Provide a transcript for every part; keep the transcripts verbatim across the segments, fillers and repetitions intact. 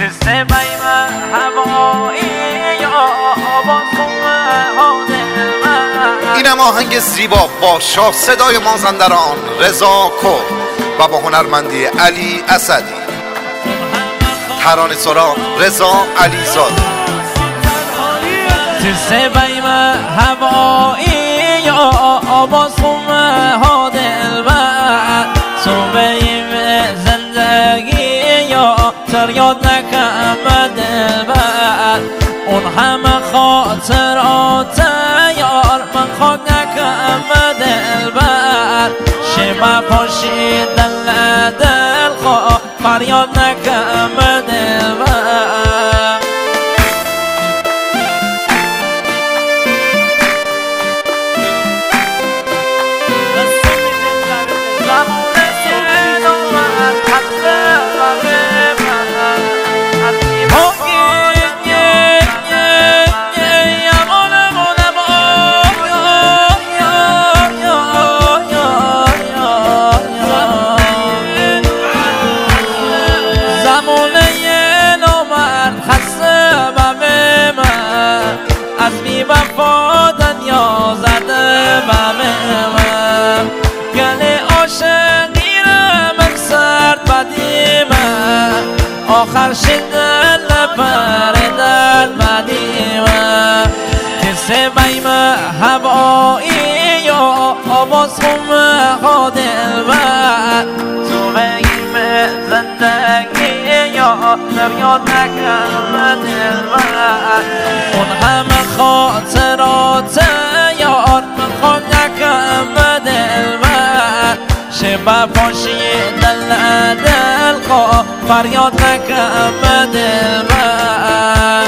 تسته بیم هوایی یا با اینم آهنگ زیبا با شاه صدای مازندران رضا کرد و با هنرمندی علی اسدی، ترانه سرا رضا علیزاده. تسته بیم هوایی یا با ها دلبر صبحیم زندگی یا تریاد نکم دلبر اون همه خاطرات یار من خاک نکم دلبر شما پاشی دل دل خواه فریاد نکم دلبر وفا دنیا زده بمیم گله عاشقی را من سرد بدیم آخر شدن پردن بدیم کسی بیم هوایی یا آواز خم خادل و تو بیم زندگی یا نمیاد نکم دلبر اون همه خاطرات یار من خود نکم دلبر شبه پاشی دل دل خواه فریاد نکم دلبر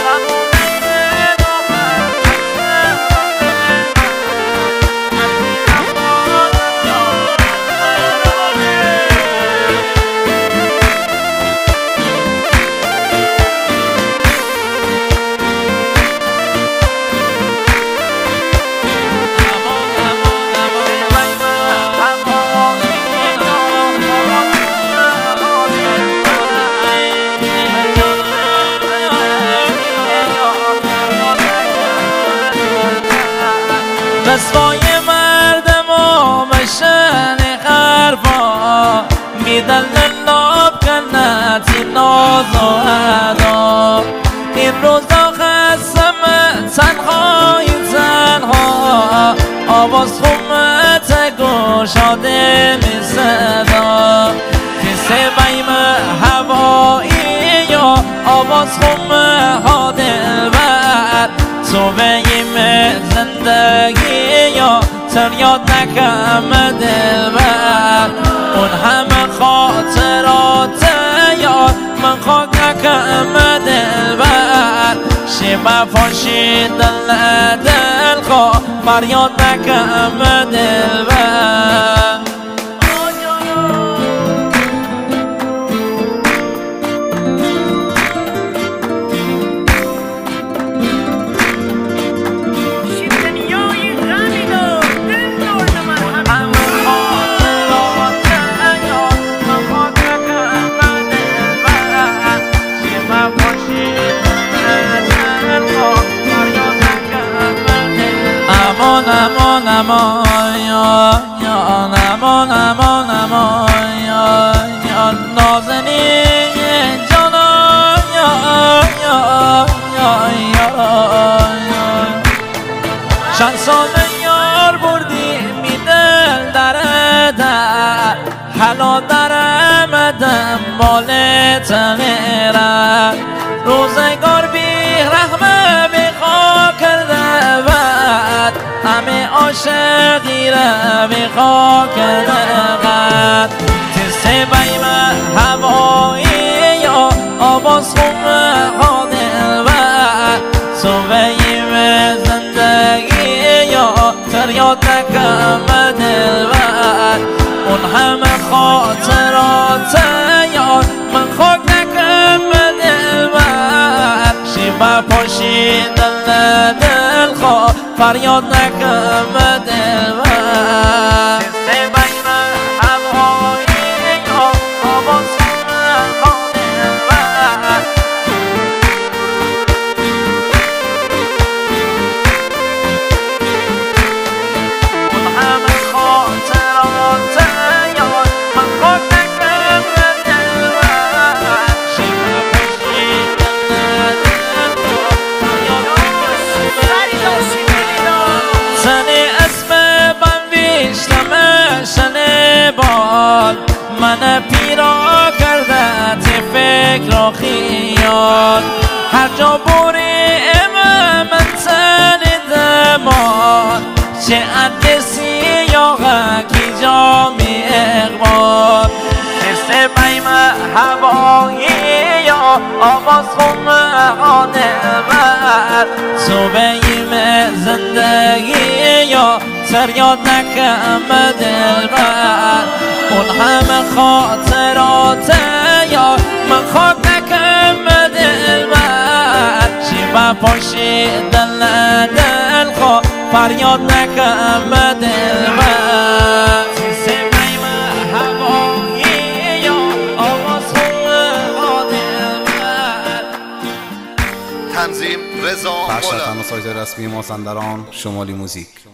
رسوای مردم و مشن خرفا میدن لب کنتی ناز و ادا این روزا خستم تنهای تنها آواز خمت گشاده می صدا کسی بیم هوایی یا آواز خمها دلبر تو بیم زندگی یا تریاد نکم دلبر اون همه خاطرات یار من خاک نکم دلبر شما پاشی دل دل خواه فریاد نکم دلبر aman aman aman ya ya aman aman aman ya ya nazenin canan ya ya ya ya چند ساله یار بردی می دل در در حالا درم دنبال تغییرم روزگار بی رحمه بی خاک کرده بد همه عاشقی را بی خاک کرده بد تسته بیم هوایی یا آواز خم خادل بد صبحیم زندگی یا تریاد نکم دلبر اون همه خاطرات یار من خاک نکم دلبر شیبه پاشی دل دل خواه فریاد نکم دلبر تسته بیم هوایی یا آواز خم خادل بد باد هر جا بوری امام من دماد چه اندسی یا غکی جامی اقبال کسه بیم هوایی یا آواز خونه بر صبحیم زندگی یا سریاد نکم دلبر اون همه خاطرات یا من خاک نکم دلبر چی بپاشی دل دل خوا فریاد نکم دلبر کسه بیم هوایی یا آواز خونه دلبر. تنظیم رضا بخش تناسایت رسمی مازندران شمالی موزیک.